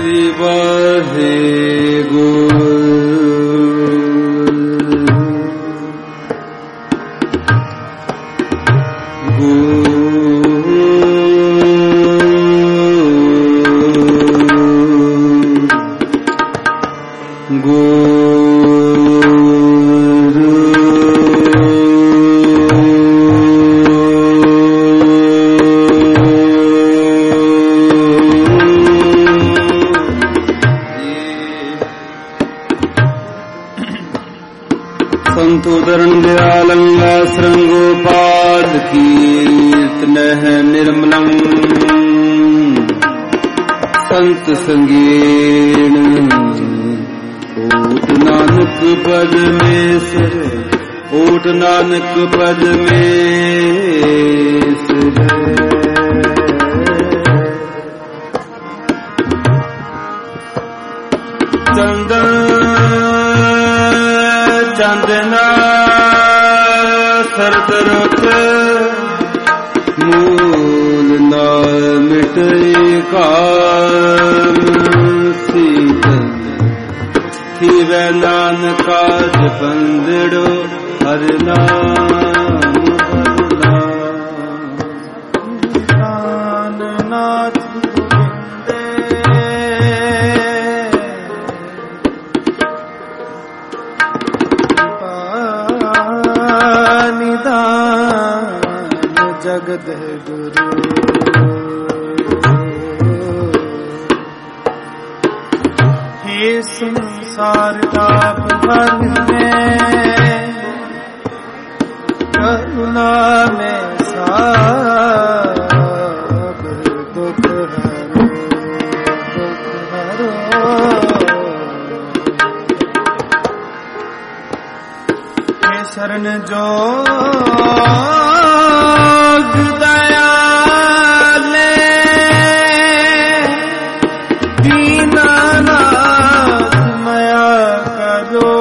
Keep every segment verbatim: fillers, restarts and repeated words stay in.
श्री वाहेगुरु। संतोदरण दयालंगा श्रृंगोपाद कीर्तनः निर्मलं संत संगेन ओट नानक पद में सिर ओट नानक पद में सिर। चंदन चंदना सरद रुख मूल न मिटे काम सीतल थीवै नानका जपंदड़ो हर नाम नाथ जगत गुरु हे संसार ताप भर में करुणा में सब दुख हरो दुख हरो। हे शरण जो दयाले दीनानाथ मया करो।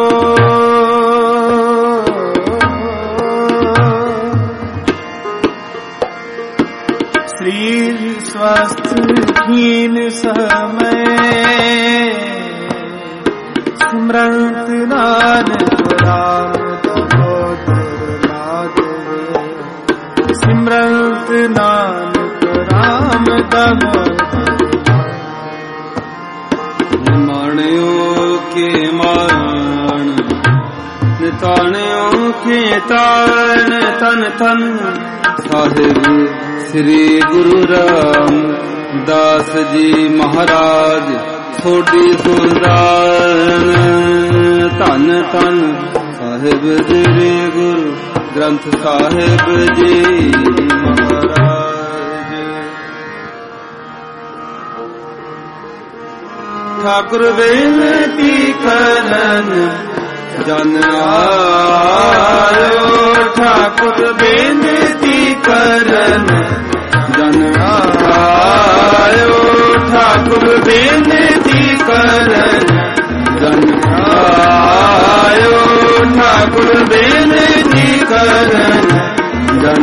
शरीर स्वस्थ हीन समय स्मरंत नानक राम सिमरंत नानक राम माणियो के मान निताणियो के तान तन तन साहिब श्री गुरु राम दास जी महाराज थोड़ी सुल्तान तन तन साहिब श्री गुरु ग्रंथ साहिब जी महाराज। ठाकुर बेनती करन जन आयो ठाकुर बेनती करन जन आयो ठाकुर बेनती करन जन आयो ठाकुर बेनती करन जन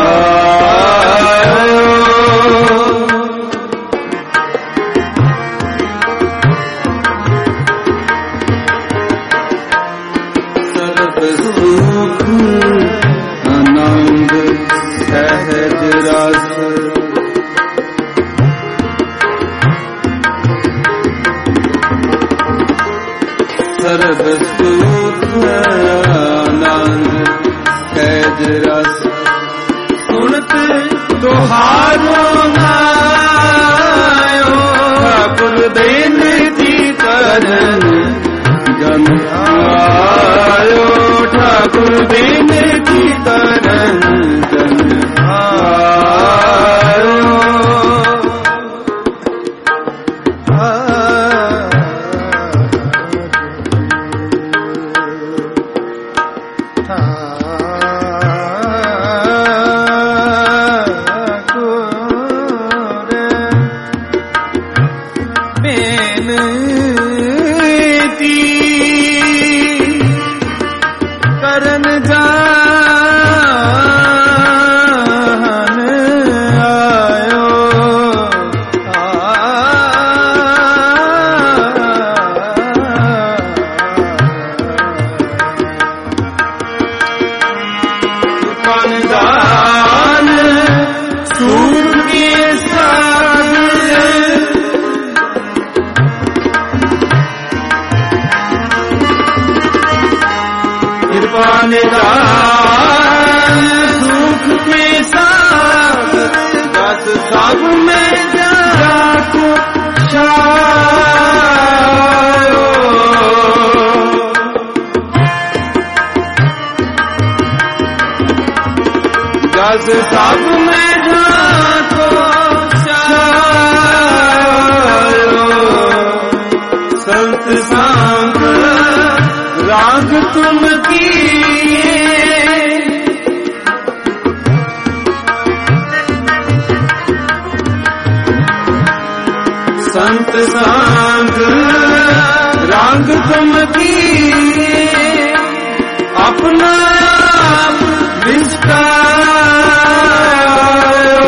आयो। सर्व सुख आनंद सहज रस सर्व सुख आनंद सहज रस सुनत दोहारो नायो ठाकुर बेनती करन जन आयो ठाकुर बेनती करन जन आयो। करन जा रस सब में झांको छायो, संत सांग राग तुम किए, संत सांग राग तुम किए, अपना आप विस्तारो,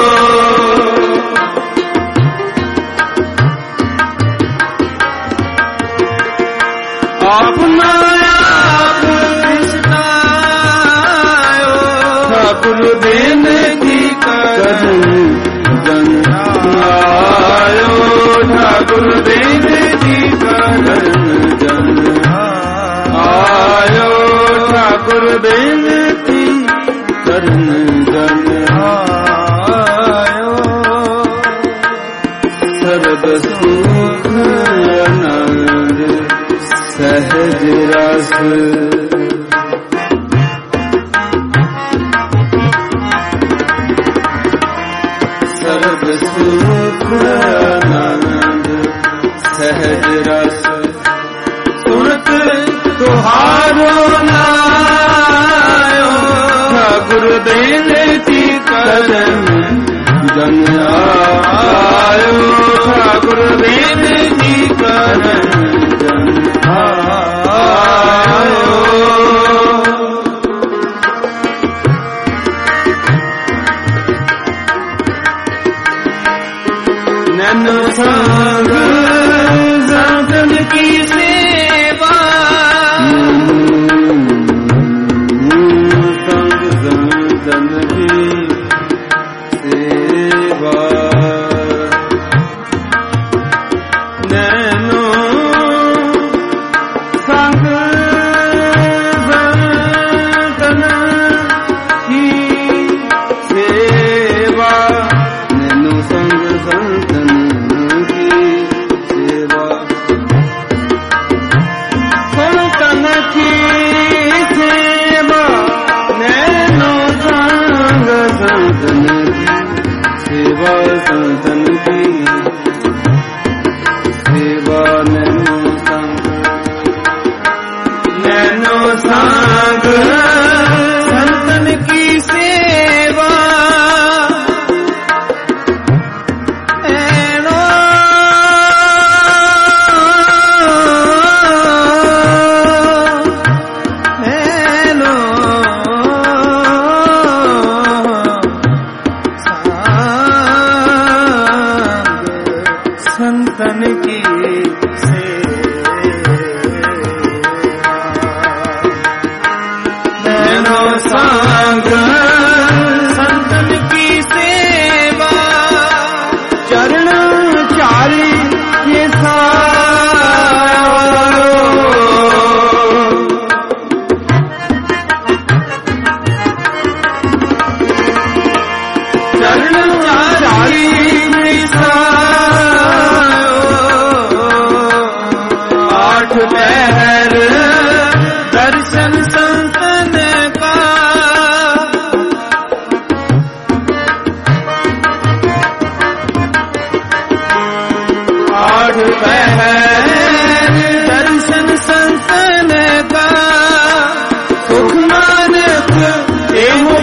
अपना आप विस्तारो, ठाकुर बेनती करन जन आयो, ठाकुर बेनती करन जन आयो, ठाकुर बेनती करन जन आयो, सर्ब सुख आनंद सहज रस, सर्ब सुख आनंद सहज रस, सुनत तुहारो नायो, ठाकुर बेनती करन जन आयो, ठाकुर बेनती करन जन आयो, नैनो संग संतन की सेवा, संग संतन की सेवा, नैनो संग संतन की सेवा, नैनो संग संतन की सेवा, संतन की सेवा, नैनो संग संतन की सेवा, संतन की सेवा, नैनो संग नैनो संग संतन की सेवा, नैनो नैनो संग संतन की नैनो संग संतन की सेवा, चरण चारी ये सारो, चरण चारी ये सारो, आठ पहर दर्शन संतन का, आठ पहर दर्शन संतन का, सुख नानक एहो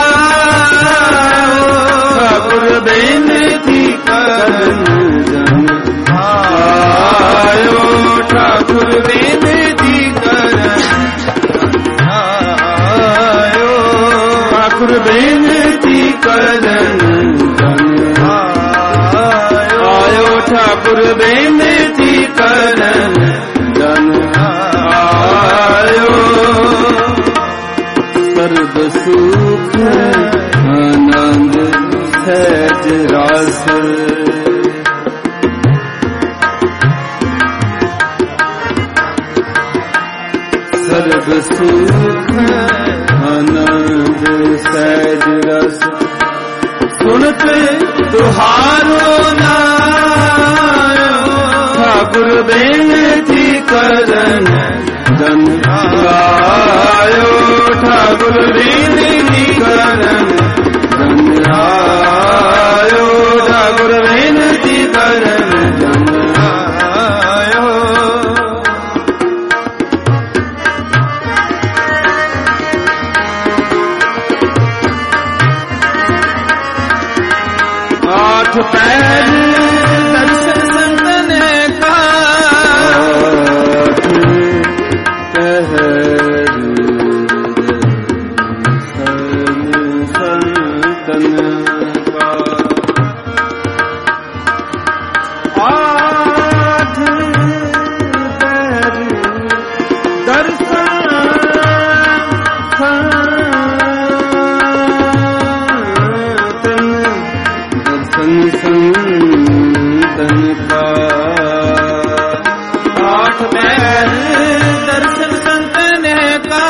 पाओ, ठाकुर बेनती करन जन आयो, ठाकुर बेनती करन आयो, ठाकुर बेनती करन जन आयो, ठाकुर बेनती करन जन आयो, सर्ब सुख आनंद सहज रस, सर्ब सुख आनंद सहज रस, सुनत तुहारो नायो, ठाकुर बेनती करन जन आयो, ठाकुर बेनती करन आठ पैर दर्शन संतन का आठ पैर दर्शन संतन का आठ पैर दर्शन संतन का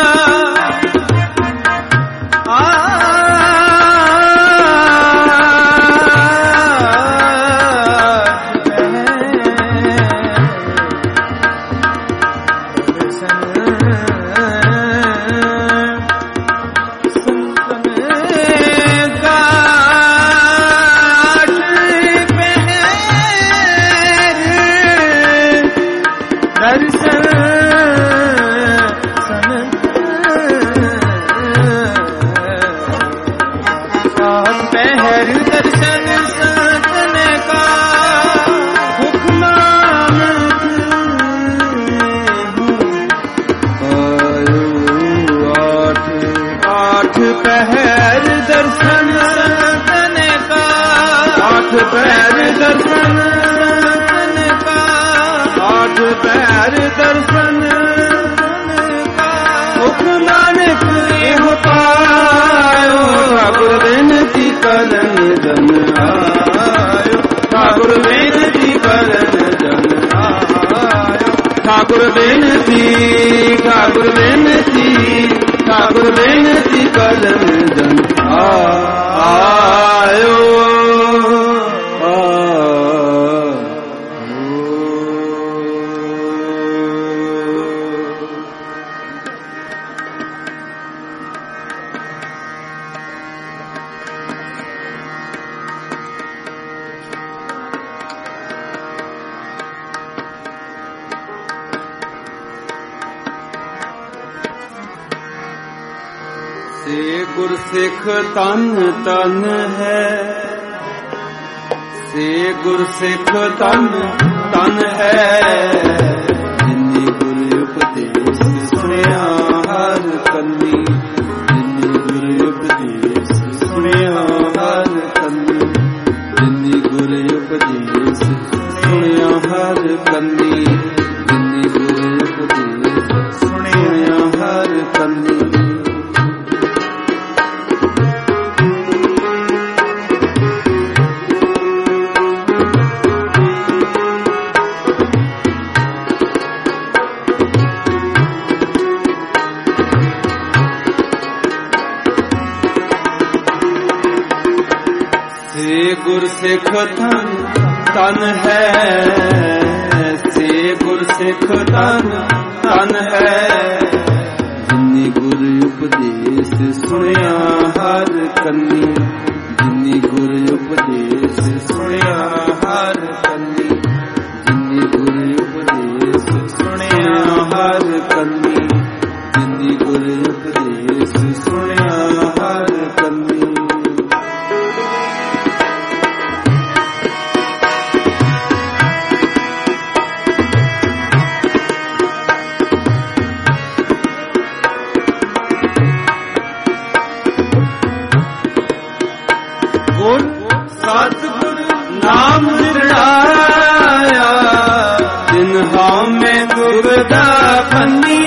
पैर दर्शन संतन का आठ पैर दर्शन का आठ पैर दर्शन का मुख नानक एहो पायो ठाकुर बेनती करन जन आयो ठाकुर बेनती करन जन आयो ठाकुर बेनती ठाकुर बेनती ठाकुर बेनती करन जन आयो से गुरसिख तन तन है से गुरसिख तन तन है जिन्नी गुर उपदेश सुनिया हर कन्नी जिन्नी गुर उपदेश सुनिया हर कन्नी जिन्नी गुर उपदेश सुनिया हर कन्नी जिन्नी गुर उपदेश सुनिया हर कन्नी गुरसिख तन तन है से गुरसिख तन तन है जिन्नी गुर उपदेश सुनिया हर कन्नी जिन्नी गुर उपदेश सुनिया हर कन्नी जिन्नी गुर उपदेश सुनिया हर कन्नी जिन्नी गुर उपदेश सुनिया हर कन्नी नाम निरड़ाया जिन हम में दुर्गा फन्नी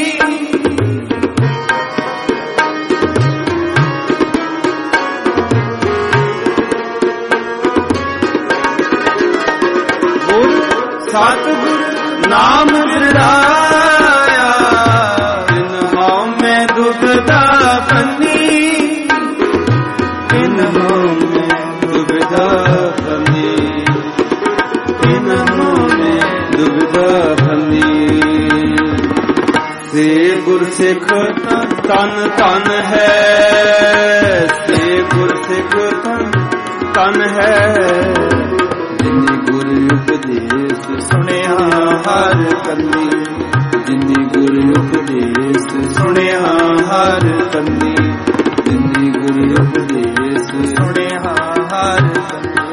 सतगुर नाम निरड़ाया जिन हम में दुर्गा फन्नी जिन हम में दुविधा फन्नी दुविधा फन्नी से गुरसिख तन तन है से गुरसिख तन तन है जिन्नी गुर उपदेश सुनिया हर कन्नी जिन्नी गुर उपदेश सुनिया हर कन्नी जिन्नी गुर उपदेश सुनिया हर कन्नी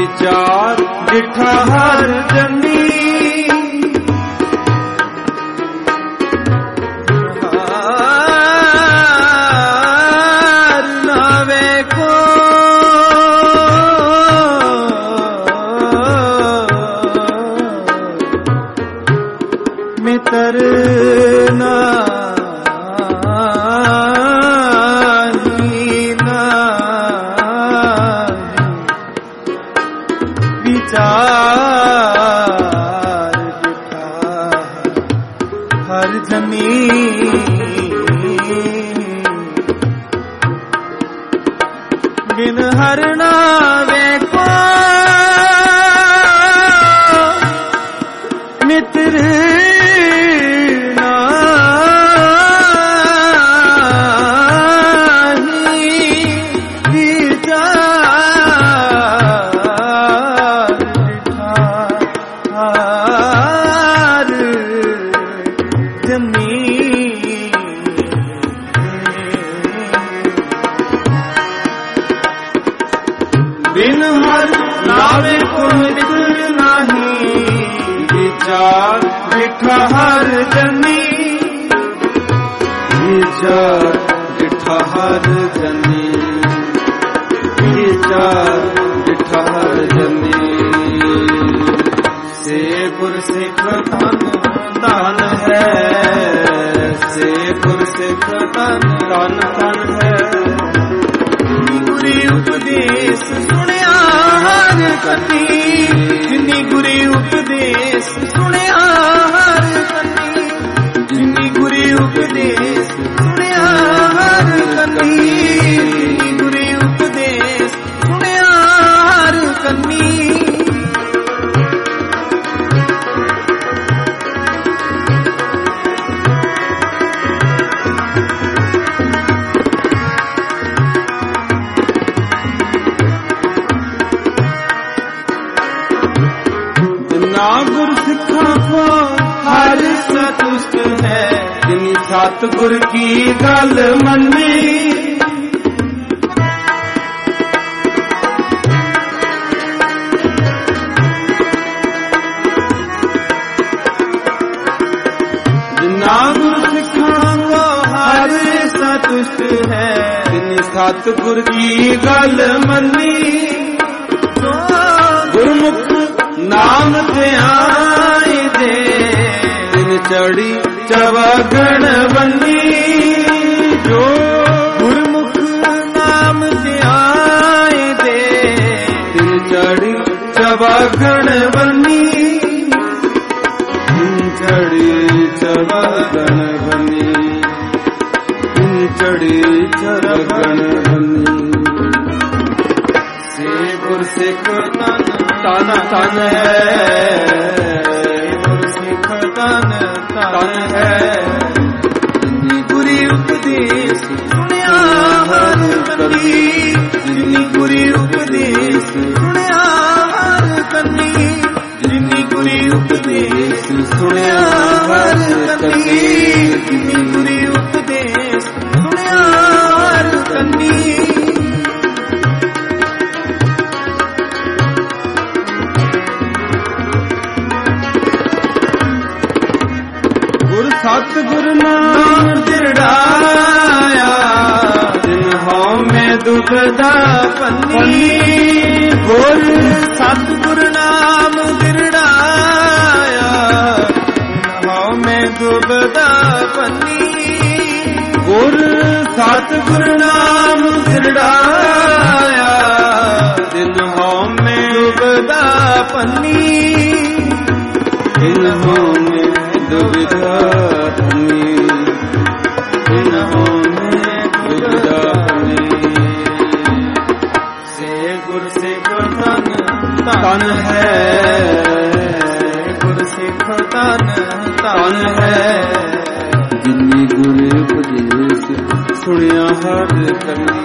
ਵਿਚਾਰ ਡਿਠਾ ਹਰ ਜਨੀ ਮਿਤਰ ਨਾਹੀ ਨਾਹੀ ਵਿਚਾਰ ਦਿਖਾ ਹਰ ਜਨੀ ਬਿਨ ਹਰ ਨਾ ਵੇਖੋ ਮਿਤਰ बिन हर नावे को मित्र नाही विचार डिठा हर जनी विचार डिठा हर जनी विचार डिठा हर जनी से गुर सिख धन धन है से गुर सिख धन धन धन है गुरी उपदेश सुनिया हर कनी जिनी गुरी उपदेश सुनिया हर कनी जिनी गुरी उपदेश सुनिया हर कनी जिनी गुरी उपदेश सुनिया हर कनी गुर सिखा को हर सतुष्ट है जिन सतगुर की गल मनी जिना गुर सिखा को हर सतुष्ट है जिन सतगुर की गल मनी गुरमुख नाम ध्याई दे दिन चढ़ी चवगण बनी जो गुरमुख नाम ध्याई दे दिन चढ़ी चवगण बनी दिन चढ़ी चवगण बनी दिन चढ़ी चवगण बनी से गुर सिख तन तन है गुर सिख तन तन है जिनी गुरी उपदेश सुनिया हर कनी जिनी गुरी उपदेश सुनिया हर कनी जिनी गुरी उपदेश सुनिया हर कनी जिनी गुरी उपदेश सुनिया हर कनी सतगुर नाम दिरड़ाया जिन हों में दुखदा पन्नी गुर सतगुर नाम दिरड़ाया जिन हों में दुखदा पन्नी गुर सतगुर नाम दिरड़ाया जिन हों में दुखदा पन्नी जिन हों में दुविधा तन है गुर सिख तन तन है जिनी गुर उपदेश सुनिया हर कनी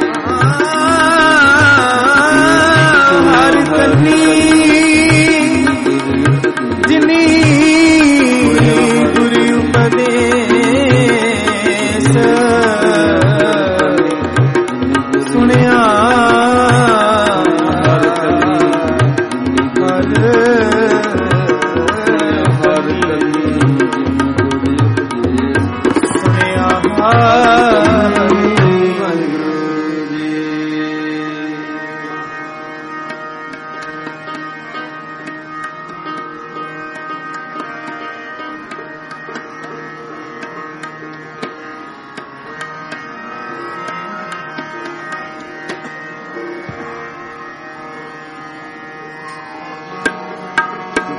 हर कनी जिनी गुर उपदेश सुनिया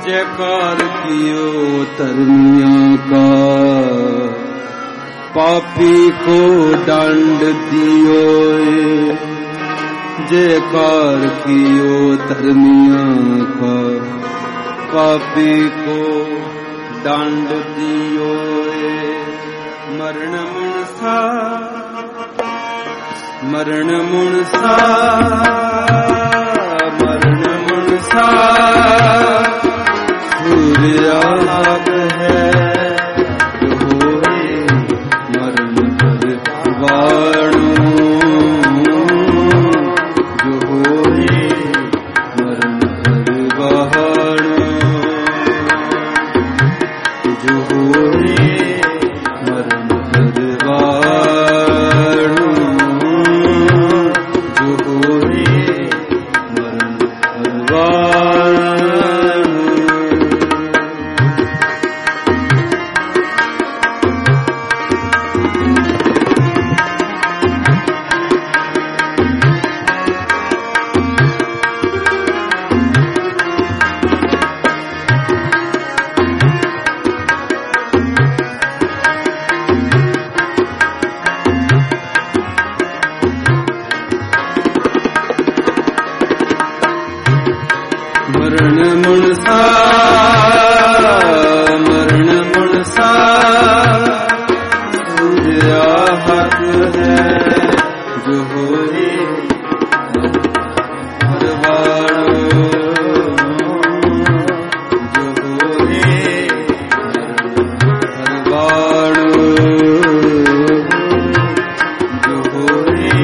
जयकार कियो धर्मियों का, पापी को दंड दियो। जयकार कियो धर्मियों का, पापी को दंड दियो। मरण मुनसा मरण मुनसा मरण मुनसा सूर्य आग है होए मरण परवाणु जो होए मरण परवाणु जो होए मरण परवाणु जो होए मरण परवाणु। मरण मुनसा मरण मुनसा सूर्य हाथ है जो होए परवाणु जो होए परवाणु जो होए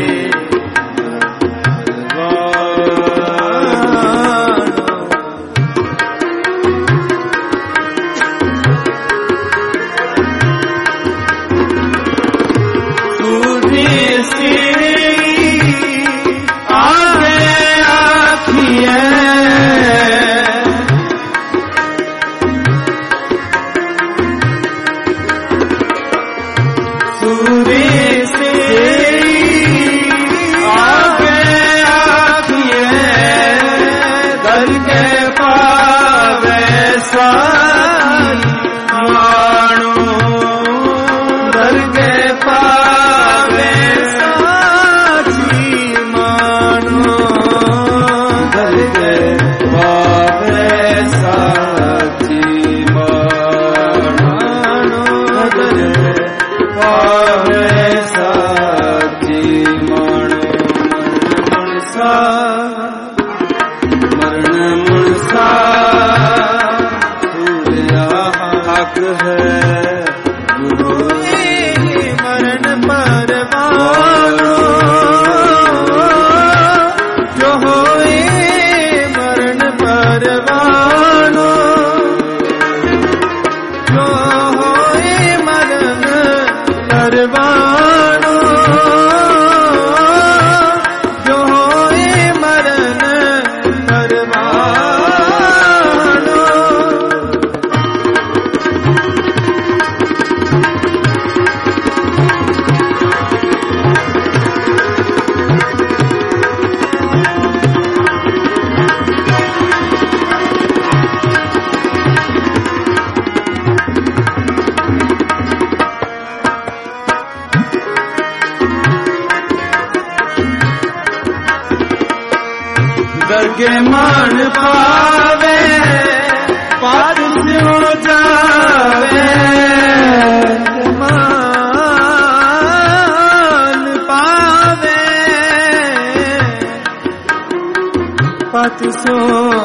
दरगे मान पावे पार हो जावे मान पावे पत सो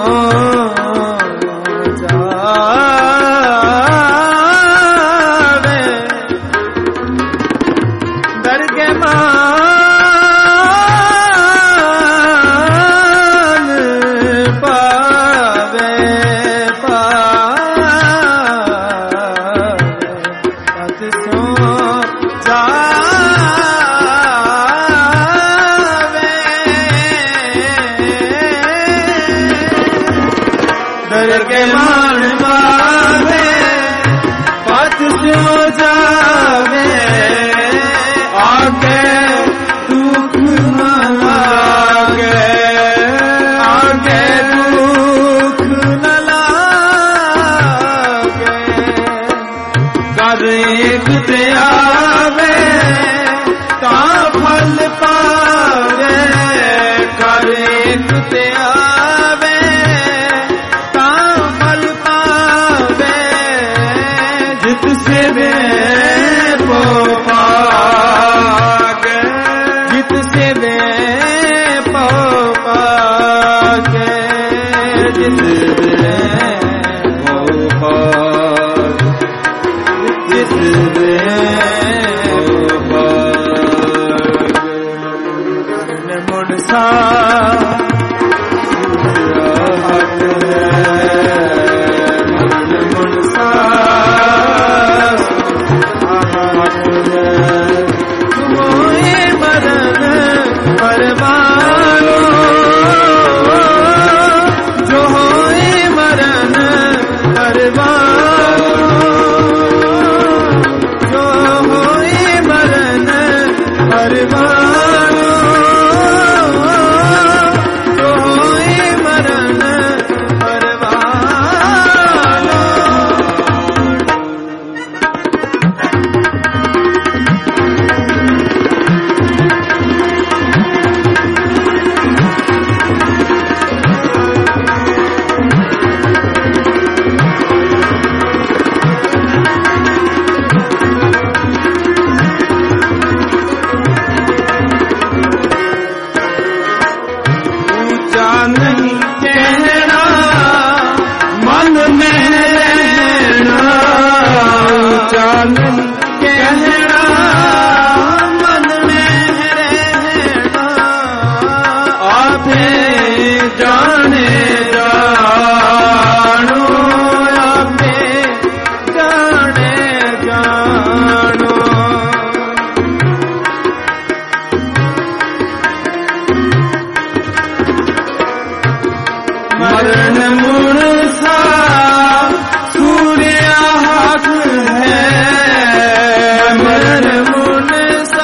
जावे दरगे मान दरगे मान पावे पत हो जावे आगे दुख न लागे आगे दुख न लागे ਜਿਤ ਤੇ ਆਵੇ ਤਾਂ ਫਲ ਪਾਵੇ ਜਿਤ ਸੇਵੇ ਪੋ ਪਾਗੇ ਜਿਤ ਸੇਵੇ ਪੋ ਪਾਗੇ ਜਿਤ ਸੇਵੇ ਪੋ ਪਾਗੇ ਜਿਤ ਸੇਵੇ ਪੋ ਪਾਗੇ ਮਨਸਾ ਨਹੀਂ ਕਹਿਣਾ ਮਨ ਮਹਿ ਰਹਿਣਾ ਉੱਚਾ ਨਹੀਂ ਕਹਿਣਾ ਮਨ ਮਹਿ ਰਹਿਣਾ ਆਪੇ ਜਾਣੇ ਜਾਣੋ ਆਪੇ ਜਾਣੇ ਜਾਣੋ ਮਰਨ ਮੁਰਸਾ ਸੂਰਿਆ ਹੱਥ ਹੈ ਮਰਨ ਮੁਰਸਾ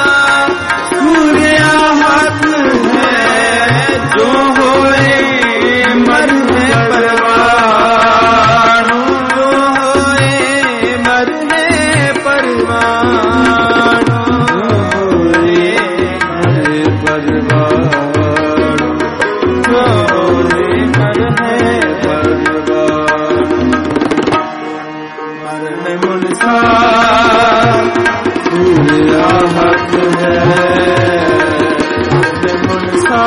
ਸੂਰਿਆ ਹੱਥ ਹੈ ਜੋ ਹੋਏ ਮਰਨੇ ਪਰਵਾਣੋ ਜੋ ਹੋਏ ਮਰਨੇ ਪਰਵਾਣੋ ਹੋਏ ਮਰੇ ਪਰਵਾਣ ਜੋ ਹੋਏ ਮਰਨੇ ਮਰਨ ਮੁਨਸਾ ਸੂਰਿਆ ਹੱਥ ਹੈ ਮੁਨਸਾ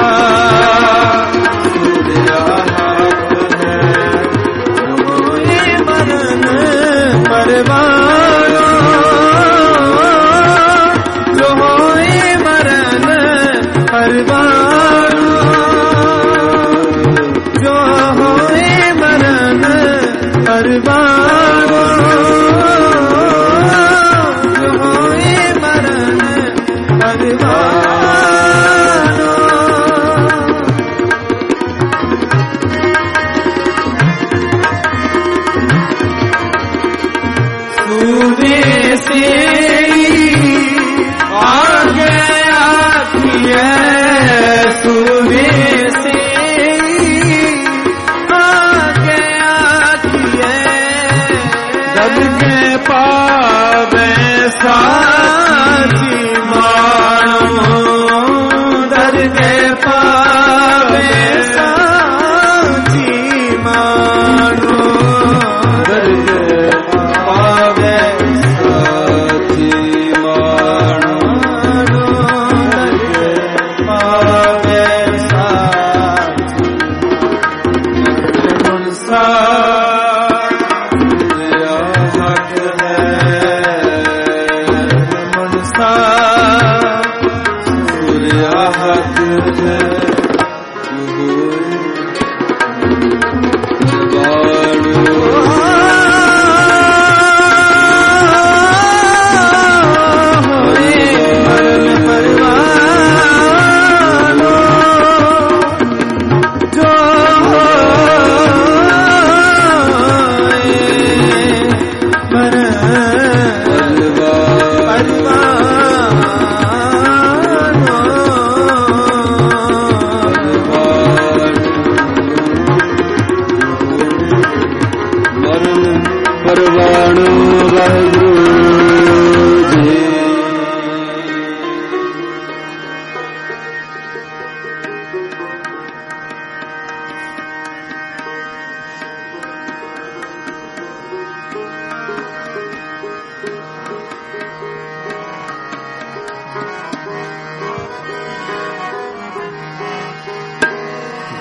ਸੂਰਿਆ ਹੱਥ ਹੈ ਹੋਏ ਮਰਨ ਪਰਵਾਣੋ ਜੋ ਹੋਏ ਮਰਨ ਪਰਵਾਣੋ ਜੋ ਹੋਏ ਮਰਨ ਪਰਵਾਣੋ ਜੋ ਹੋਏ ਮਰਨ ਪਰਵਾਣੋ ਸੂਵੇ ਸੇ ਆਗੇ ਆਖੀਏ ਸੂਵੇ से आगे आखिए दब के पावे साची मानो दर के पावे साची मानो दर के पावे साची मानो दर के पावे साची मुनसा तेरा हक है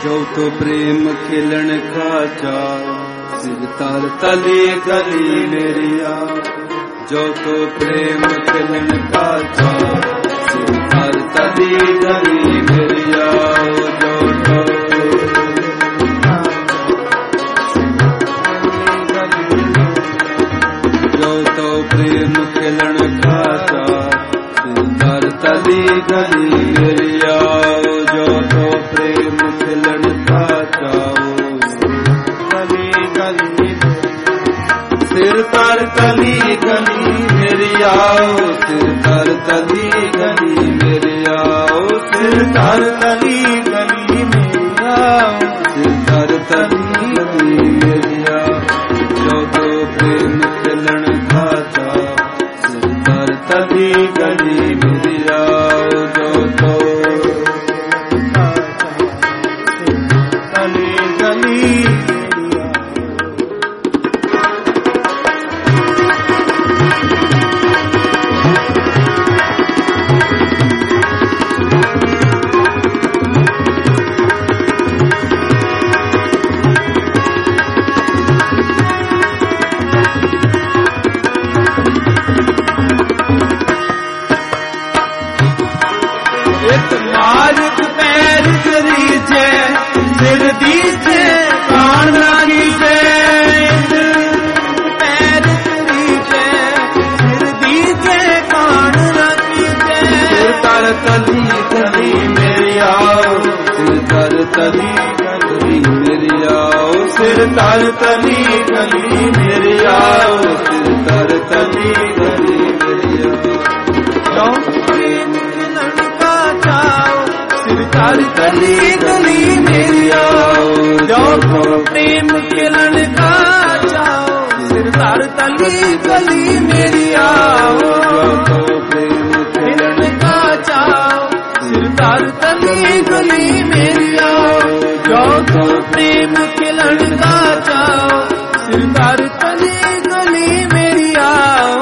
जो तो प्रेम खिलन का चाव सिर तार तली गली मेरी आओ। जो तो प्रेम खिलन का चाव सिर तार तली गली मेरी आओ। जो तो जो तो प्रेम खिलन का चाव सिर तार तली गली मेरी आओ। जो तो प्रेम खिलन का चाव गली गली सिर तार तली गली मेरी आओ। सिर तार तली गली मेरी आओ। सिर तार तली गली मेरी आओ। सिर तार तली गली मेरी आओ। जो तो प्रेम खिलन का चाव सिर तार तली गली मेरी आओ। जो तो तली गली तली गली मेरी आओ। सिर तार तली गली मेरी आओ। सिर तार तली गली मेरी आओ। सिर तार तली गली मेरी आओ। प्रेम खिलन का चाव सिर तार तली गली मेरी आओ। जो प्रेम खिलन का चाव सिर तार तली गली मेरी आओ। तार तली गली मेरी आओ। जो तो प्रेम खिलन का चाव सिर तार तली गली मेरी आओ।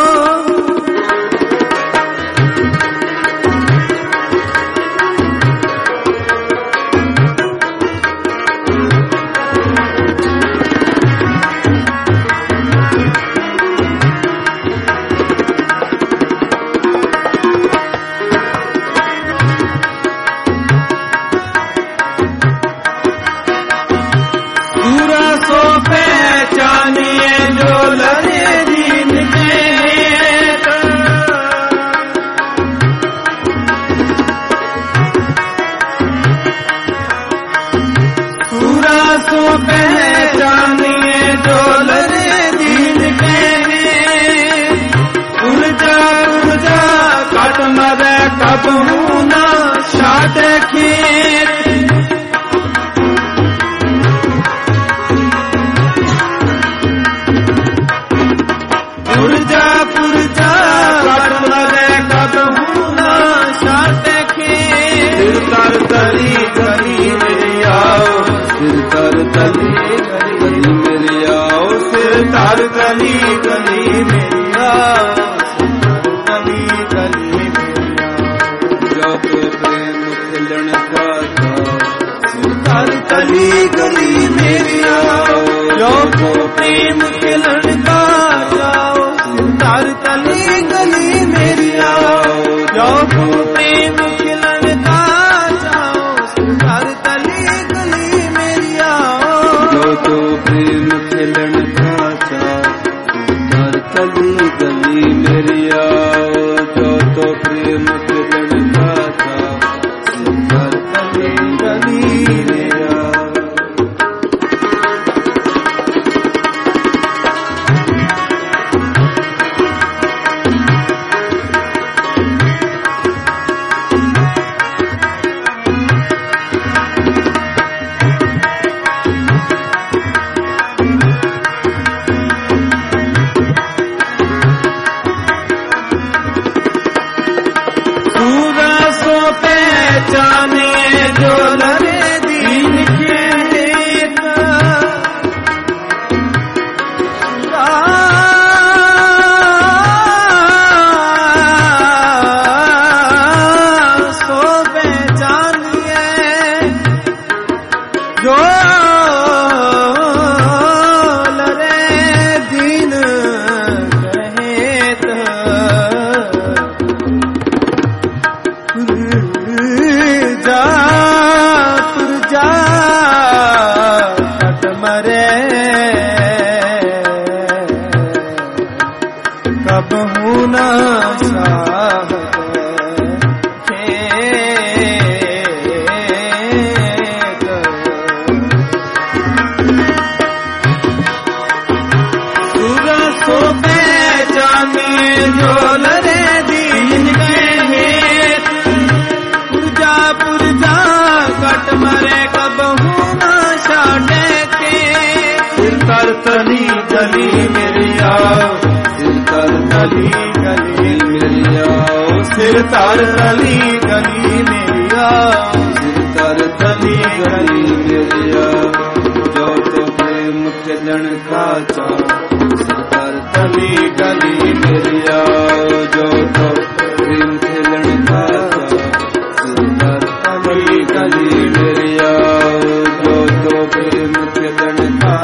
पहचानिए जो लरे दीन के उर्जा उर्जा कट मरे कब ना शाट खेत। उर्जा पुर्जा कट मरे कब ना शाट खेत। सिर तार तली गली मेरी आओ। सिर तार तली गली मेरी आओ। सिर तार गली गली मेरी आओ। गली गली मेरी आओ। जो तो प्रेम खिलन का चाव सिर तार तली गली मेरी आओ। जो तो प्रेम खिलन का चाव सिर तार तली गली मेरी आओ। जो तो प्रेम खिलन का चाव सिर तार तली गली मेरी आओ। जो तो प्रेम खिलन का चाव सिर तार तली गली मेरी आओ। जो तो प्रेम खिलन का चाव सिर तार तली गली मेरी आओ। पहचानिए जो लरे दी जो लरे दीन कहेत जा पुरजा कट मरे कब हूँ ना तली गली मेरी आओ सिर तर तली गली मेरी आओ सिर तर तली गली मेरी आओ सिर तर तली गली मेरी आओ जो तो प्रेम खिलन का चाओ सिर तर तली गली मेरी आओ जो तो प्रेम खिलन का चाओ सिर तर तली गली मेरी आओ जो तो प्रेम खिलन का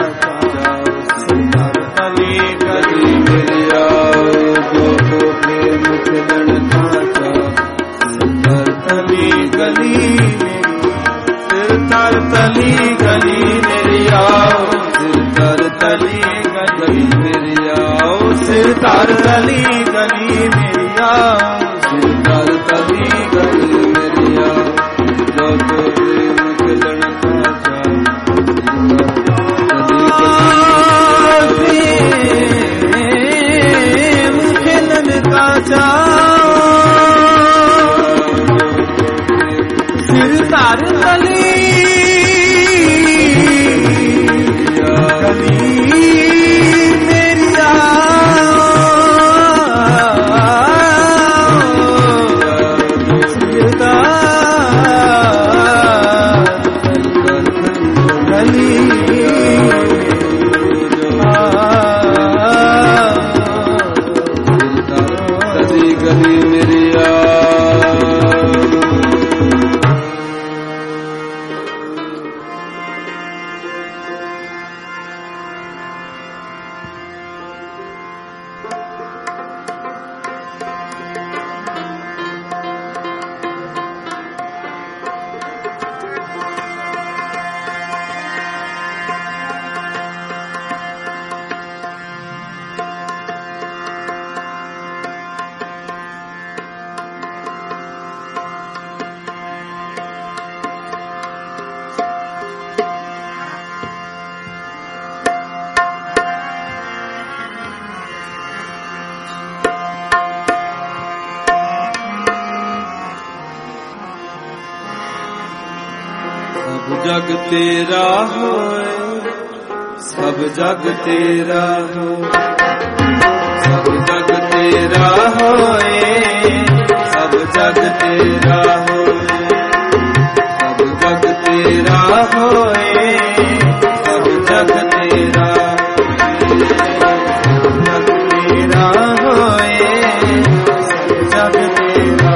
तली गली मेरी आओ सिर तर तली गली मेरी आओ सिर तर तली गली मेरी आओ सिर तर तली गली मेरी आओ जो तो प्रेम खिलन का चाओ प्रेम खिलन का चाओ सिर तर तली जग तेरा होए सब जग तेरा हो सब जग तेरा होए सब जग तेरा होए सब जग तेरा होए सब जग तेरा जग तेरा होए सब जग तेरा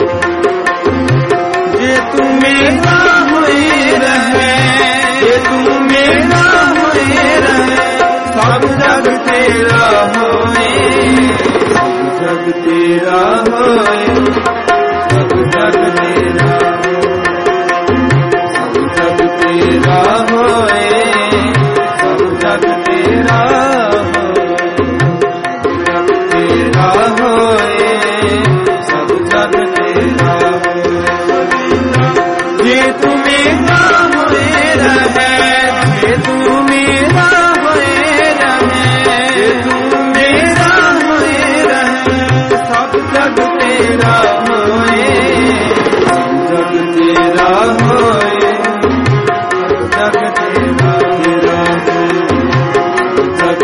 जे तू मेरा सब जग तेरा होए सब जग तेरा होए सब जग तेरा सब जग तेरा होए सब जग तेरा होए सब जग तेरा होए जे तू मेरा होए रहे जे तू मेरा जग तेरा होए जग तेरा होए जग तेरा तेरा जग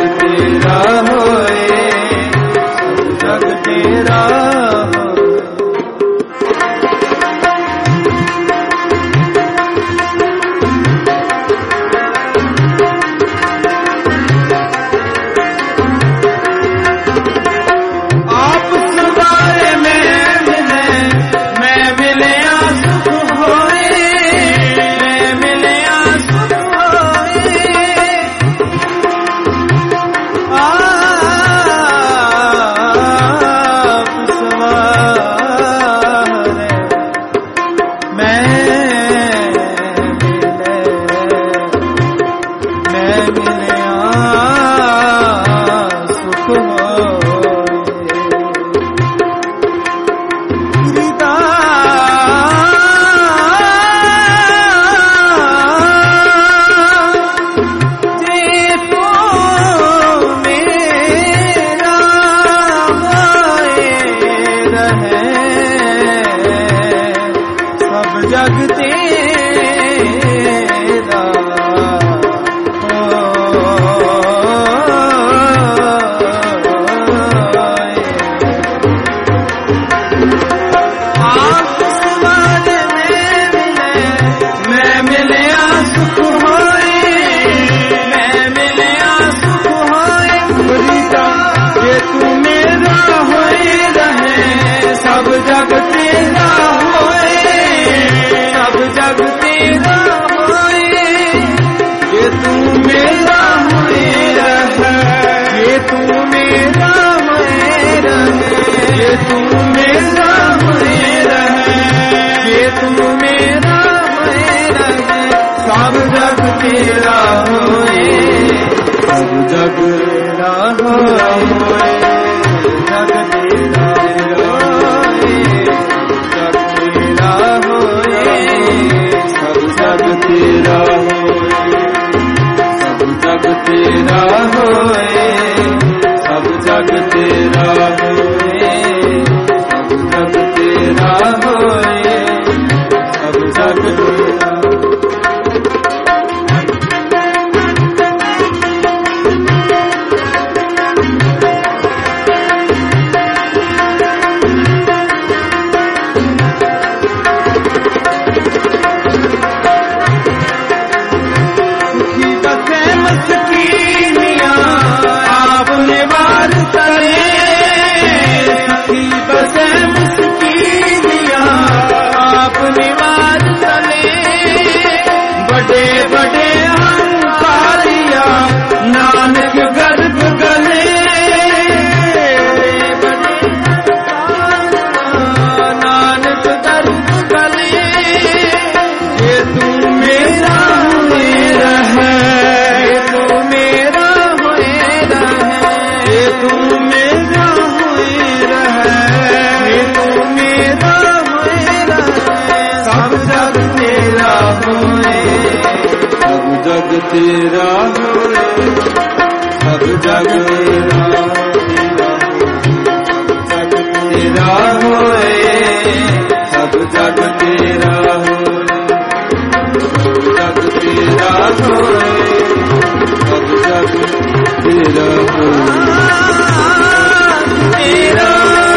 ਸਭ ਜਗ ਤੇਰਾ ਹੋਏ, ਸਭ ਜਗ ਤੇਰਾ ਹੋਏ, ਜਗ ਤੇਰਾ ਹੋਏ, ਜਗ ਤੇਰਾ ਹੋਏ, ਸਭ ਜਗ ਤੇਰਾ ਹੋਏ, ਸਭ ਜਗ ਤੇਰਾ ਹੋਏ, ਸਭ ਜਗ ਤੇਰਾ ਹੋਏ, ਸਭ ਜਗ ਤੇਰਾ ਹੋਏ, ਸਭ ਜਗ ਤੇਰਾ। तेरा होए, सब जग तेरा, सब तेरा होए, सब जग तेरा होए, जग तेरा होए, सब जग तेरा होए, तेरा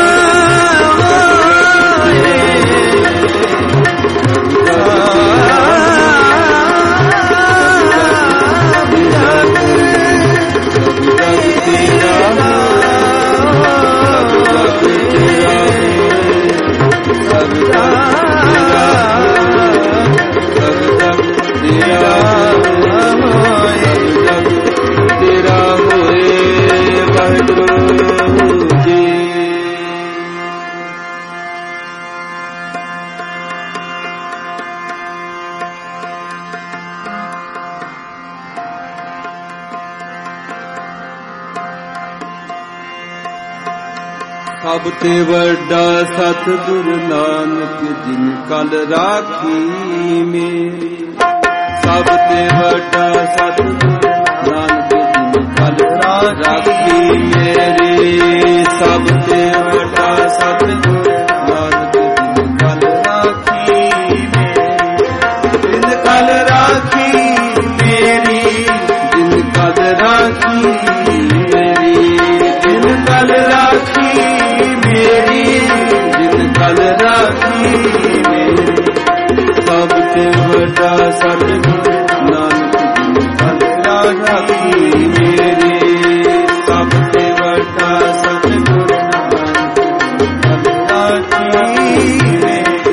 ਸਭ ਤੇ ਵੱਡਾ ਸਤਿਗੁਰ ਨਾਨਕ ਜਿਨ ਕਲ ਰਾਖੀ ਮੇਰੀ, ਸਭ ਤੇ ਵੱਡਾ ਸਤਿਗੁਰ ਨਾਨਕ ਜਿਨ ਕਲ ਰਾਖੀ ਮੇਰੀ, ਸਭ ਤੇ ਵੱਡਾ ਸਤਿਗੁਰ ਨਾਨਕ ਜਿਨ ਕਲ ਰਾਖੀ ਮੇਰੀ, ਜਿਨ ਕਲ ਰਾਖੀ ਮੇਰੀ, ਜਿਨ ਕਲ ਰਾਖੀ ਮੇਰੀ, ਜਿਨ ਕਲ ਰਾਖੀ ਮੇਰੀ, ਜਿਨ ਕਲ ਰਾਖੀ ਮੇਰੀ, ਸਭ ਤੇ ਵੱਡਾ ਸਤਿਗੁਰ ਨਾਨਕ ਜਿਨ ਕਲ ਰਾਖੀ ਮੇਰੀ, ਸਭ ਤੇ ਵੱਡਾ ਸਤਿਗੁਰ ਨਾਨਕ ਜਿਨ ਕਲ ਰਾਖੀ ਮੇਰੀ।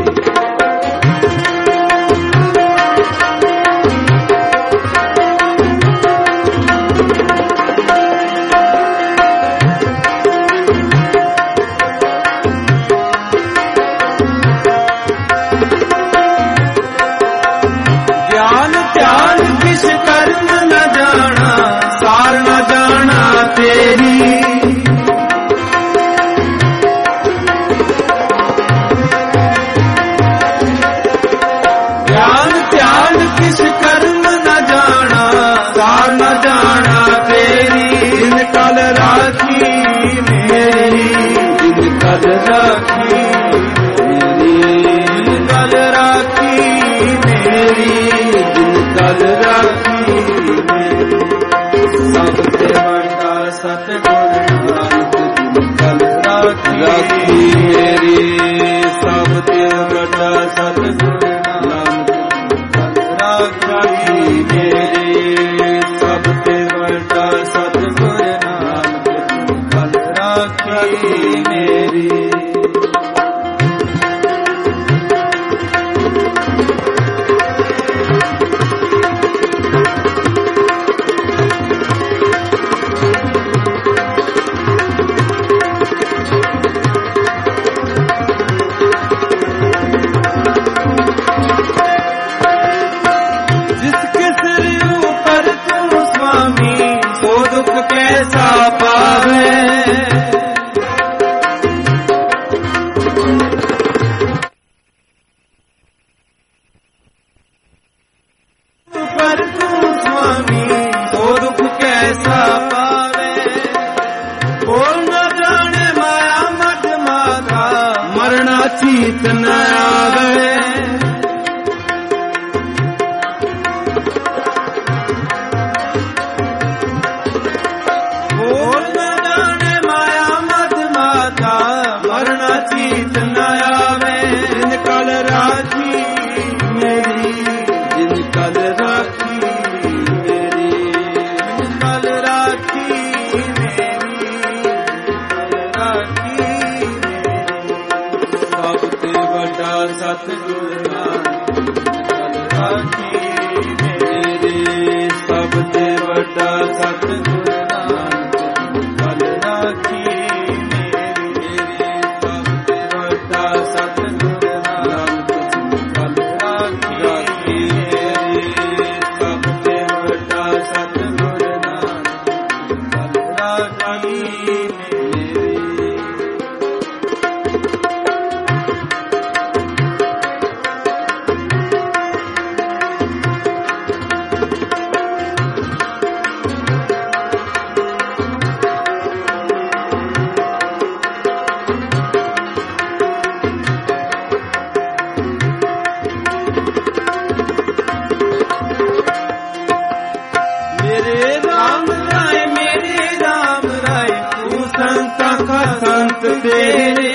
ਰਾਖੀ ਮੇਰੀ, ਸਭ ਤੇ ਵੱਡਾ ਸਤਿਗੁਰ ਨਾਨਕ ਰਾਖੀ ਮੇਰੀ, ਸਭ ਤੇ ਵੱਡਾ ਸਤਿਗੁਰ ਨਾਨਕ ਰਾਖੀ ਮੇਰੀ। ਸੁਆਮੀ ਸੋ ਦੁਖ ਕੈਸਾ ਪਾਵੇ। ਬੋਲ ਨਾ ਜਾਣੇ ਮਾਇਆ ਮਦ ਮਾਤਾ ਮਰਨਾ ਚੀਤ ਨ ਆਵੇ। ਬੋਲ ਨਾ ਜਾਣੇ ਮਾਇਆ ਮਦ ਮਾਤਾ ਮਰਨਾ ਚੀਤ ਨ ਆਵੇ। ਜਿਨ ਕਲ ਰਾਖੀ ਮੇਰੀ ਜਿਨ ਕਲ ਰਾਖੀ ਮੇਰੀ ਜਿਨ ਕਲ ਰਾਖੀ ਮੇਰੀ ਕਲ ਰਾਖੀ ਮੇਰੀ। ਸਭ ਤੇ ਵੱਡਾ ਸਤਿਗੁਰ ਨਾਨਕ ਕਲ ਰਾਖੀ ਮੇਰੀ। ਸਭ ਤੇ ਵੱਡਾ ਸਤਿਗੁਰ ਨਾਨਕ ਕਲ ਰਾਖੀ ਮੇਰੀ। ਸਭ ਤੇ ਵੱਡਾ ਸਤਿਗੁਰ ਨਾਨਕ ਕਲ ਰਾਖੀ ਮੇਰੀ। ਸਭ ਤੇ ਵੱਡਾ ਸਤਿਗੁਰ ਨਾਨਕ ਕਲ ਰਾਖੀ ਮੇਰੀ। ਮੇਰੇ ਰਾਮ ਰਾਏ ਮੇਰੇ ਰਾਮ ਰਾਏ ਤੂੰ ਸੰਤਾਂ ਕਾ ਸੰਤ ਤੇਰੇ।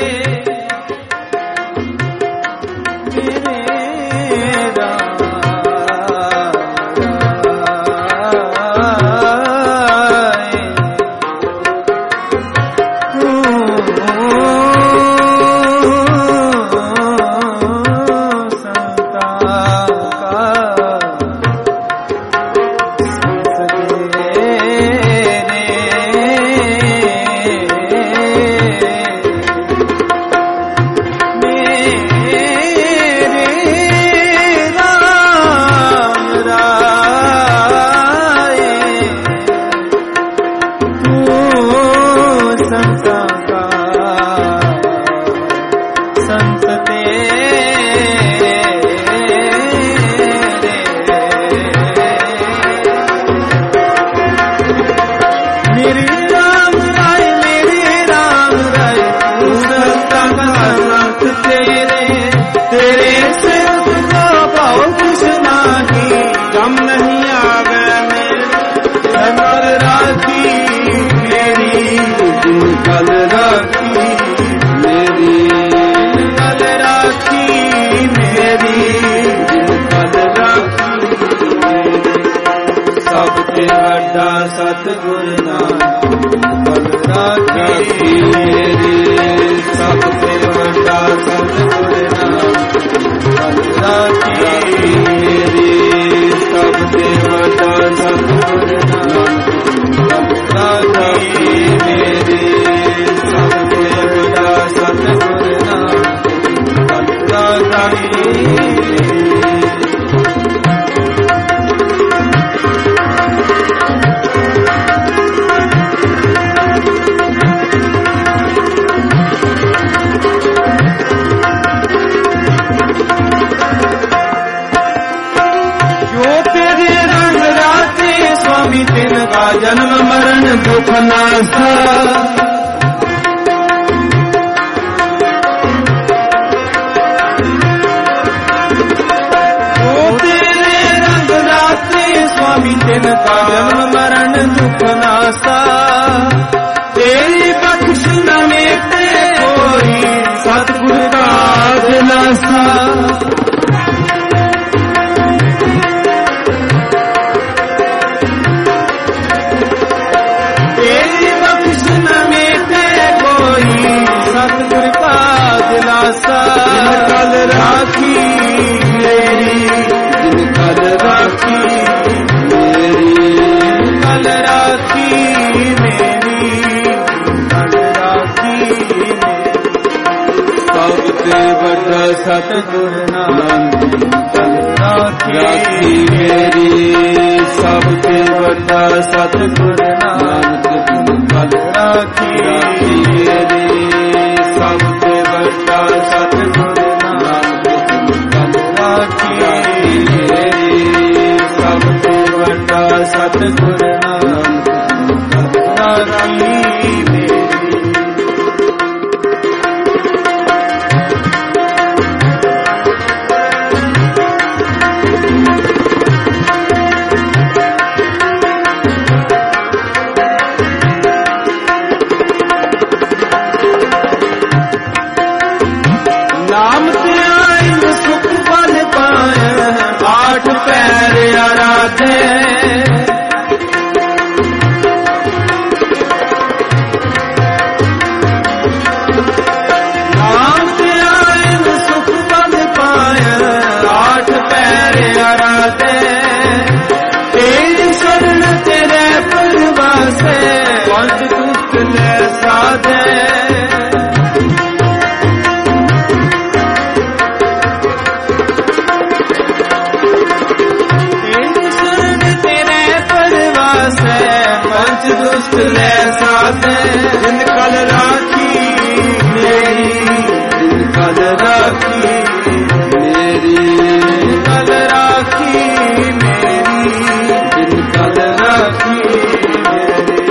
ਮੇਰੇ ਰਾਮ ਰਾਏ ਤੂੰ ਸੰਤਾਂ ਕਾ ਕਲ ਰਾਖੀ ਮੇਰੀ। ਕਲ ਰਾਖੀ ਮੇਰੀ। ਕਲ ਰਾਖੀ ਮੇਰੀ। ਸਭ ਤੇ ਵੱਡਾ ਸਤਿਗੁਰ ਨਾਨਕ ਕਲ ਰਾਖੀ ਮੇਰੀ। ਸਭ ਤੇ ਵੱਡਾ ਸਤਿਗੁਰ ਨਾਨਕ ਕਲ ਰਾਖੀ ਮੇਰੀ। ਸਭ ਤੇ ਵੱਡਾ ਸਤਿਗੁਰ ਨਾਨਕ ਕਲ ਰਾਖੀ ਮੇਰੀ। ਸਭ ਤੇ ਵੱਡਾ ਸਤਿਗੁਰ ਨਾਨਕ ਕਲ ਰਾਖੀ ਮੇਰੀ। तिनका जन्म मरण दुख नासा। ओ तेरे रंग राते स्वामी तिनका जन्म मरण दुख नासा। तेरी बख्श न मेटे कोई सतगुर का दिलासा। सतगुर का दिलासा। जिन कल राखी मेरी। जिन कल राखी मेरी। कल राखी मेरी। कल राखी मेरी। सब ते बड़ा सतगुर नानक कल राखी मेरी। सब ते बड़ा सतगुर नानक कल राखी मेरी। सब ते बड़ा सतगुर नानक कल राखी मेरी। सब ते बड़ा ਸਤਿਗੁਰ ਨਾਨਕ ਰਾਖੀ ਮੇਰੀ। ਨਾਮ ਤੇ ਆਇਨ ਸੁਖ ਬਲ ਪਾਇਆ, ਆਠ ਪੈਰ ਆਰਾਧੇ। ਨਾਮ ਤੇ ਆਇਨ ਸੁਖ ਬਲ ਪਾਇਆ, ਆਠ ਪੈਰ ਆਰਾਧੇ। ਤੇਰੀ ਸ਼ਰਨ ਤੇਰੇ ਪਰਵਾਸੇ, ਪੰਜ ਦੁੱਖ ਲੈ ਸਾਧੇ। दुष्ट ले साधे, जिन कल राखी मेरी, जिन कल राखी मेरी, जिन कल राखी मेरी, जिन कल राखी मेरी।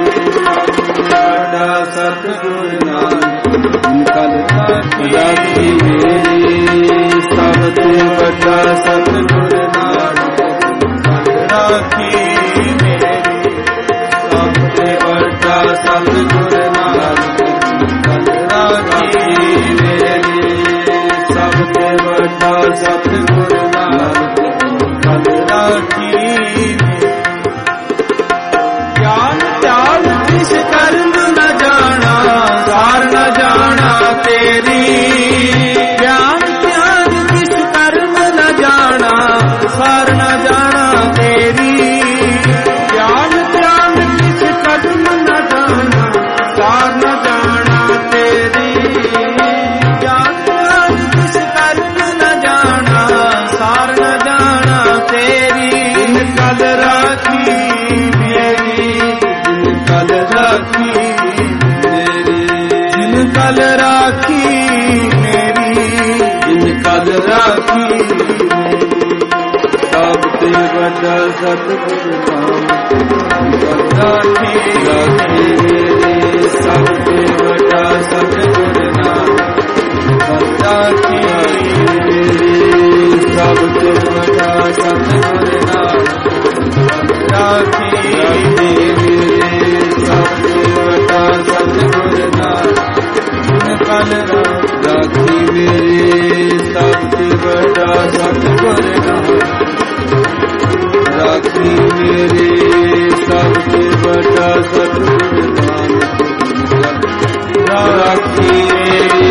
बड़ा सतगुर नानक जिन कल राखी मेरी, सबसे बड़ा सतगुर नानक जिन कल राखी मेरी। सतगुर नानक कल राखी मेरी, सबसे बड़ा सतगुर नानक कल राखी मेरी। ज्ञान त्याग किस कर्म न जाना, सार न जाना तेरी। ज्ञान त्याग किस कर्म न जाना, सार न जाना तेरी। ज्ञान त्याग किस कर्म न जाना, सार न जाना तेरी। ज्ञान त्याग किस कर्म न जाना, सार न जाना तेरी। जिन कल राखी मेरी, जिन कल राखी मेरी, जिन कल राखी मेरी, जिन कल राखी मेरी। सबसे बड़ा सतगुर नानक कल राखी राखी मेरी, सबसे बड़ा सतगुर नानक कल राखी मेरी, सबसे बड़ा सतगुर नानक कल राखी मेरी, सबसे बड़ा सतगुर नानक कल राखी मेरी, सबसे बड़ा सतगुर नानक राखी मेरी, सबसे बड़ा सतगुर नानक राखी मेरी।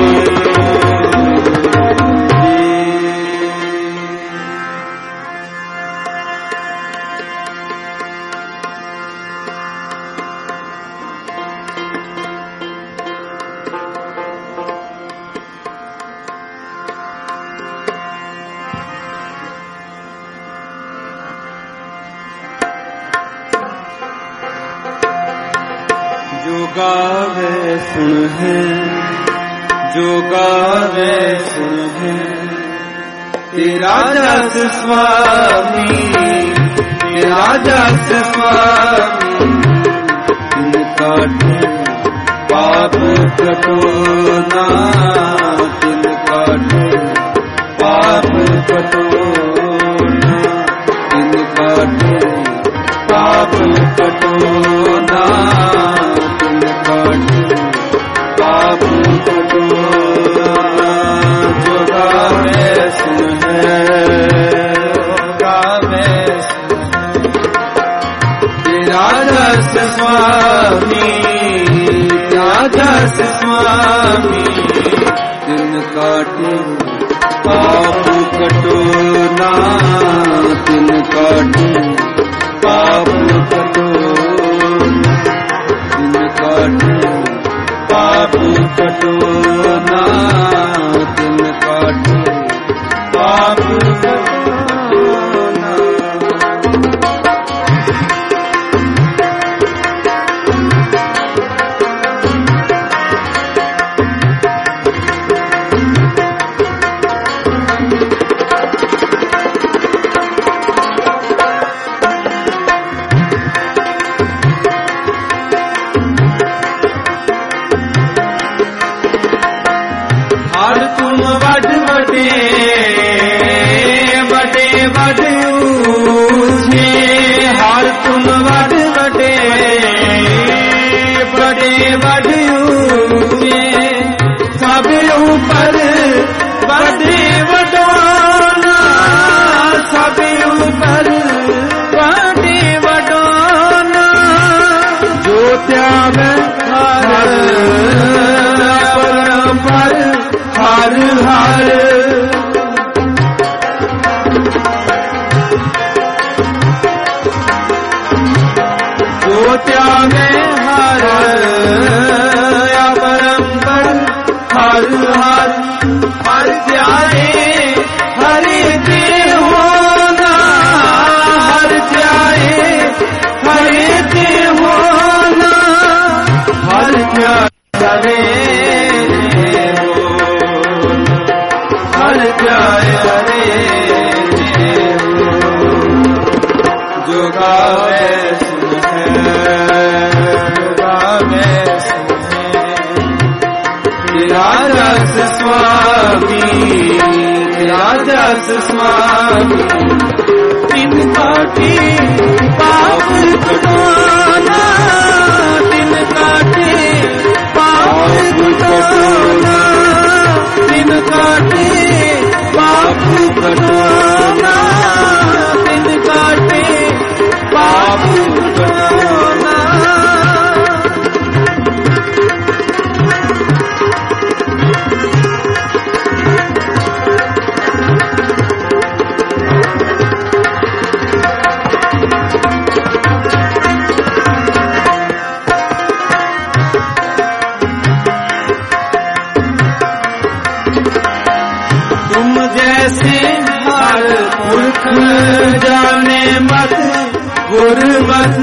जो गावे सुन है, जो गावे सुन है, तेरा जस स्वामी, तेरा जस स्वामी। तिन काटे पाप कटोना, तिन काटे पाप कटोना, तिन काटे पाप कटोना, तिन काटे पाप कटोना। जो गावे सुन है, जो गावे सुन है, तेरा जस स्वामी, तेरा जस स्वामी। तिन काटे पाप कटोना, तिन काटे पाप कटोना, तिन काटे पाप कटोना, तिन काटे पाप कटोना। त्यागे हर अपरंपर हर हर हर ध्याए हरि के होना हर ध्याए हरि के होना हर ध्याए हर ध्याए हरे जो गावे राजस स्वामी राजस स्वामी तीन काटे पाप गुनाना तीन काटे पाप गुनाना तीन काटे पाप गुनाना तीन काटे पाप गुनाना जाने मत गुरमत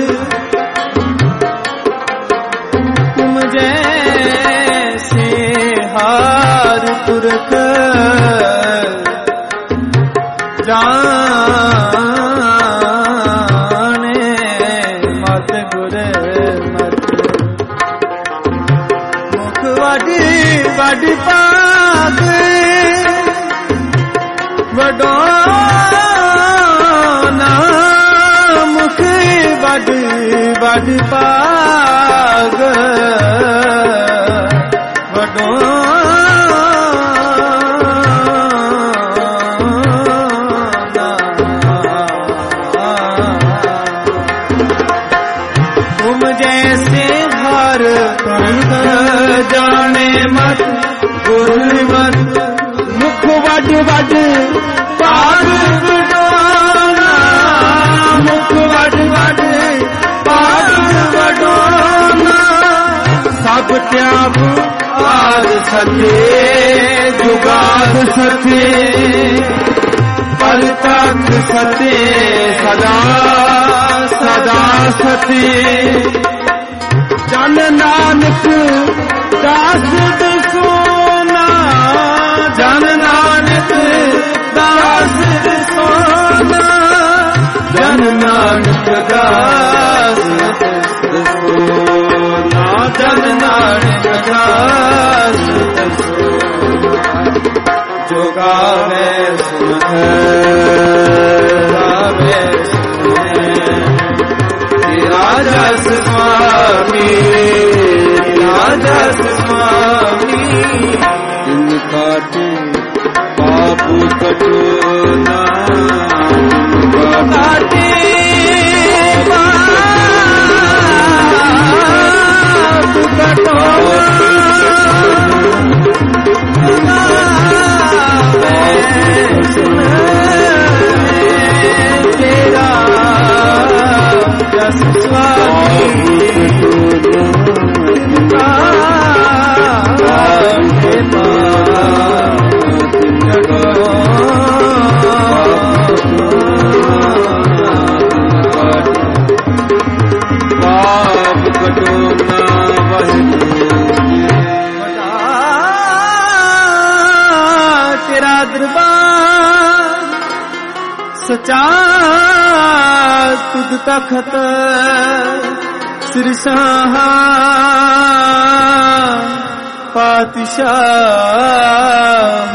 तुम जैसे हार पुरख जाने मत गुरमत मुख वडी वडी पाग वडो बड़ बड़ पाग वडो तुम जैसे हर जाने मत गुरमत मुख बड़ बड़ पाग वडोना मुख बड़ बड़ सब त्याग आद सते जुगाद सते परतक सते सदा सदा सते जन नानक दास सोना जन नानक दास सोना जन नानक दास सोना जन नानक दास जो गावे सुन गावे राजस स्वामी राजस स्वामी दिन काटे पापू कटोना काटे पापू कटोना तेरा जस स्वामी तेरा दरबार सचा तुद तखत सिरसाह पातशाह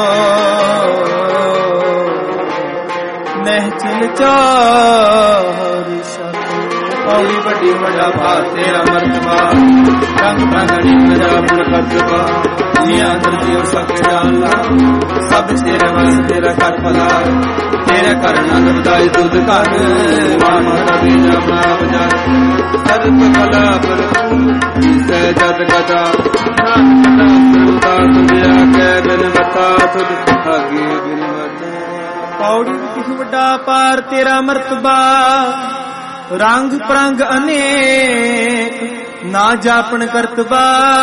नहचल चौर पौड़ी बड़ी बड़ा भात तेरा मर्तबा रंग प्रगड़ी मेरा मन कर्तबा जिया अंदर जीव सके डाला सब तेरे बस तेरा कर पला तेरे करना दुदाई दुद कर मामा कभी जमा बजा सर्व कला पर से जद गजा सुता तुझे के बिन बता तुझ आगे बिन बता पौड़ी किस बड़ा पार तेरा मर्तबा ਰੰਗ ਪ੍ਰੰਗ ਅਨੇਕ ਨਾ ਜਾਪਣ ਕਰਤਬਾ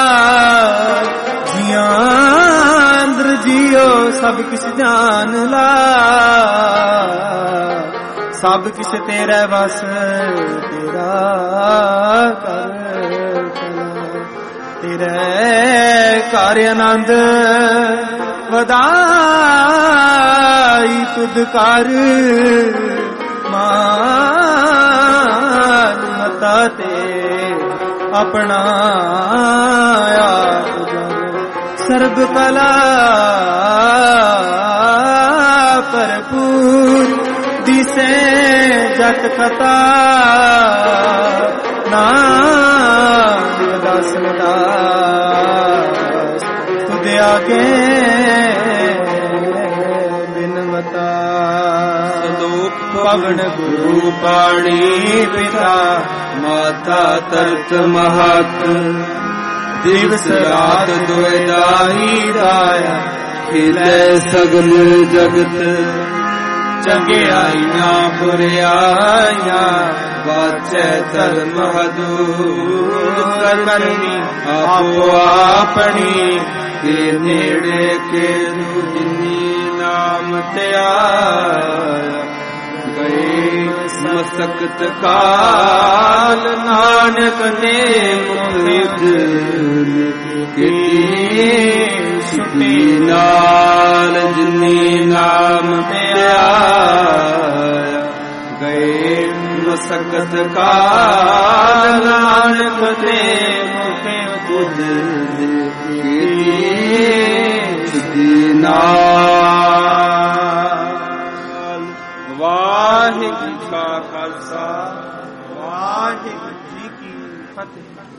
ਜੀਆਂ ਅੰਦਰ ਜੀਓ ਸਭ ਕਿਸ ਜਾਣ ਲਾ ਸਭ ਕਿਸ ਤੇਰੇ ਵਸ ਤੇਰਾ ਕਰ ਤੇਰੇ ਘਰ ਆਨੰਦ ਵਧਾਈ ਤੁਧ ਕਰ ਮਾਨ ਮਤਾ ਤੇ ਆਪਣਾ ਆਪ ਜਨ ਸਰਬ ਕਲਾ ਭਰਪੂਰ ਦਿਸੇ ਜਤ ਕਥਾ ਨਾਮ ਦਸਨ ਦਾਸ ਤੁਧ ਆਗੇ ਬਿਨਵਤਾ ਸਲੋਕ ਪਵਨ ਗੁਰੂ ਪਾਣੀ ਪਿਤਾ ਮਾਤਾ ਤਰਤ ਮਹਤ ਦਿਵਸ ਰਾਤ ਦੁਇ ਦਾਈ ਰਾਇਆ ਖਿਲੇ ਸਗਲ ਜਗਤ ਚੰਗਿਆਈਆਂ ਬੁਰਿਆਈਆਂ ਵਾਚੈ ਧਰਮ ਹਦੂਰ ਕਰਨੀ ਆਪੋ ਆਪਣੀ ਕੇ ਨੇੜੇ ਕੇ ਜਿਨੀ ਨਾਮ ਧਿਆਇਆ ਗਏ ਮਸਕਤ ਕਾਲ ਨਾਨਕ ਨੇ ਮੁਖ ਕੀਤੀ ਛੁਟੀ ਨਾਲ ਜਿਨੀ ਨਾਮ ਧਿਆਇਆ ਗਏ ਮਸਕਤ ਕਾਲ ਨਾਨਕ ਨੇ ਮੁਖ ਬੁੱਧ ਕੀਤੀ ਨਾਲ। ਵਾਹਿਗੁਰੂ ਜੀ ਕਾ ਖਾਲਸਾ ਵਾਹਿਗੁਰੂ ਜੀ ਕੀ ਫਤਿਹ।